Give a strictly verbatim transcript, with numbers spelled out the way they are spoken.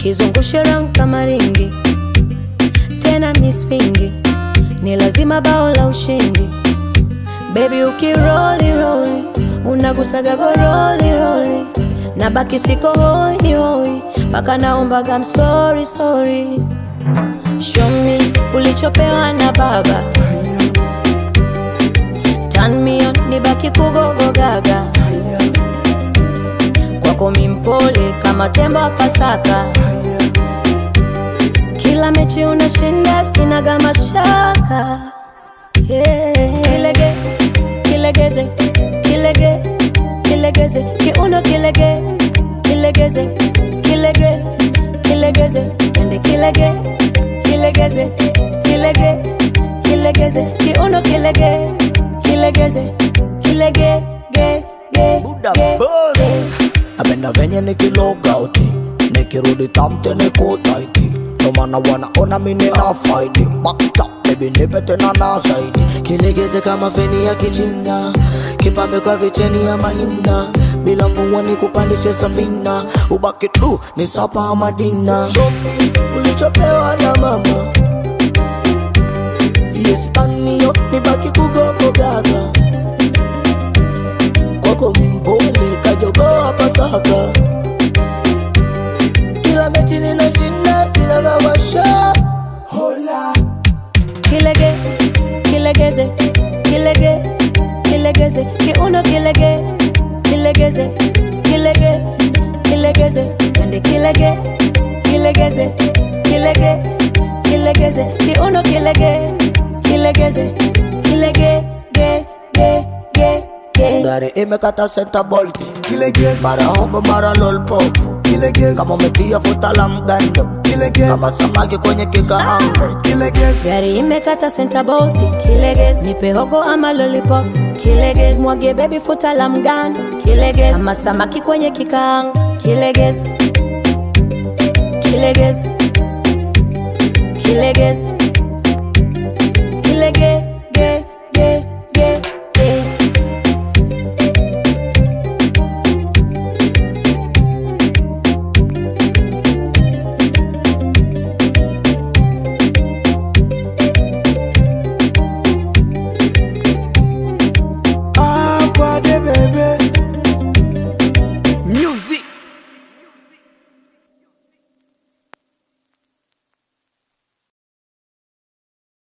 kizungushe round kama ringi, tena mispingi, ni lazima bao la ushindi. Baby ukiroli roli, unagusaga go roli roli, na baki siko hoi hoi, paka naombaga I'm sorry sorry. Show me ulichopewa na baba, turn me on, nibaki kugogo gaga. Kwako mimpole kama tembo wa Pasaka, kila mechi unashinda sinaga mashaka. Yeah. Kilege, kilegeze, kilege, kilegeze, kiuno kilege, kilegeze, kilege, kilegeze, ende kilege, kilegeze, kilege, kilegeze, kiuno kilege, kilegeze, kilege, ge, ge, Buddha Buzz. Napenda venye nikiloga uti, nikirudi tamte niko taiti, ndo maana wanaona mimi na fight. Back it up baby, nipe tena na zaidi. Kilegeze kama feni ya kichina, kipambe kwa vicheni ya mahina, bila mvua nikupandishe safina, ubaki tu ni sapa Madina. Show me ulichopewa na mama, yes turn me up, nibaki kugogo gaga. Kwako mpole kajogoa Pasaka, kila mechi ninashinda sinaga mashaka. Hola kilege, kilegeze, kilege, kilegeze, kiuno kilege, kilegeze, kilege, kilegeze, ende kilege, kilegeze, kilege, kilegeze, kiuno kilege, kilegeze, kilege, ge, ge, ge, ge. Gari imekata center bolt, kilegeze, mara hobo mara lollipop, kilegeze, kama umetia futa la mgando, kilegeze, kama samaki kwenye kikaango, kilegeze. Gari imekata center bolt, kilegeze, nipe hogo ama lollipop, kilegeze, mwage baby futa la mgando, kilegeze, kama samaki kwenye kikaango, kilegeze, kilegeze, kilegeze.